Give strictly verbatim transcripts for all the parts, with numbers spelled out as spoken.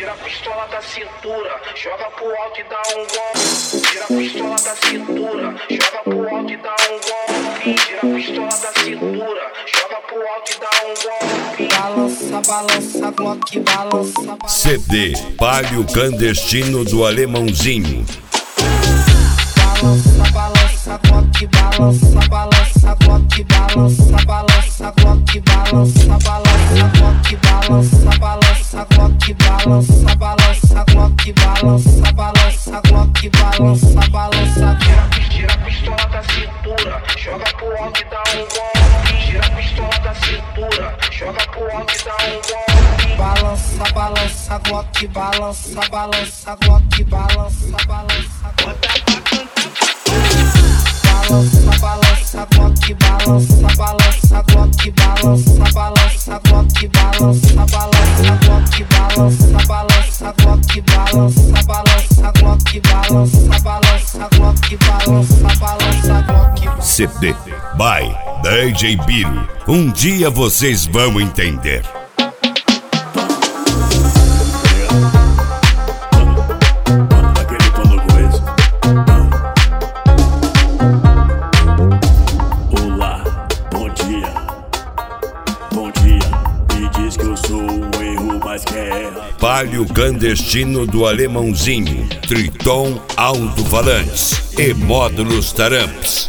Tira a pistola da cintura, joga pro alto e dá um golpe. Tira a pistola da cintura, joga pro alto e dá um golpe. Tira a pistola da cintura, joga pro alto e dá um golpe. Balança, balança, Glock, balança, balança. C D Palio Clandestino do Alemãozinho. Balança, balança, Glock, balança, balança, Glock, balança, balança, Glock, balança, balança, Glock, balança, balança, Glock, balança, balança, Glock, balança, balança, Glock, balança, balança. Tira a pistola da cintura, joga pro alto e dá um golpe. Tira a pistola da cintura, joga pro alto e dá um golpe. Balança, balança, Glock, balança, balança, Glock, balança, balança. Balança, balança, Glock, balança, balança, Glock, balança, balança, Glock, balança, balança, Glock, balança, balança, Glock, balança, balança, Glock, balança, balança, Glock, balança, balança, Glock. C D by D J Biro. Um dia vocês vão entender. Palio Clandestino do Alemãozinho, Triton Alto-Falantes e Módulos Taramps.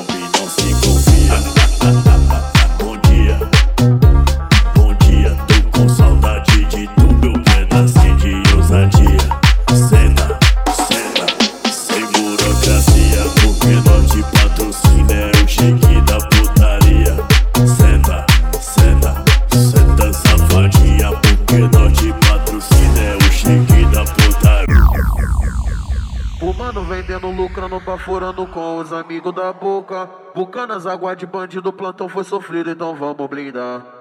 Bom dia, bom dia, tô com saudade de tu, meu pedacinho de ousadia. Senta, senta, sem burocracia, porque nós de patrocínio é o shake da putaria. Senta, senta, senta safadinha, porque nós de patrocínio é o shake da putaria. O mano vendendo, lucrando, baforando com os amigos da boca. Bucanas, água de bandido, plantão foi sofrido, então vamos blindar.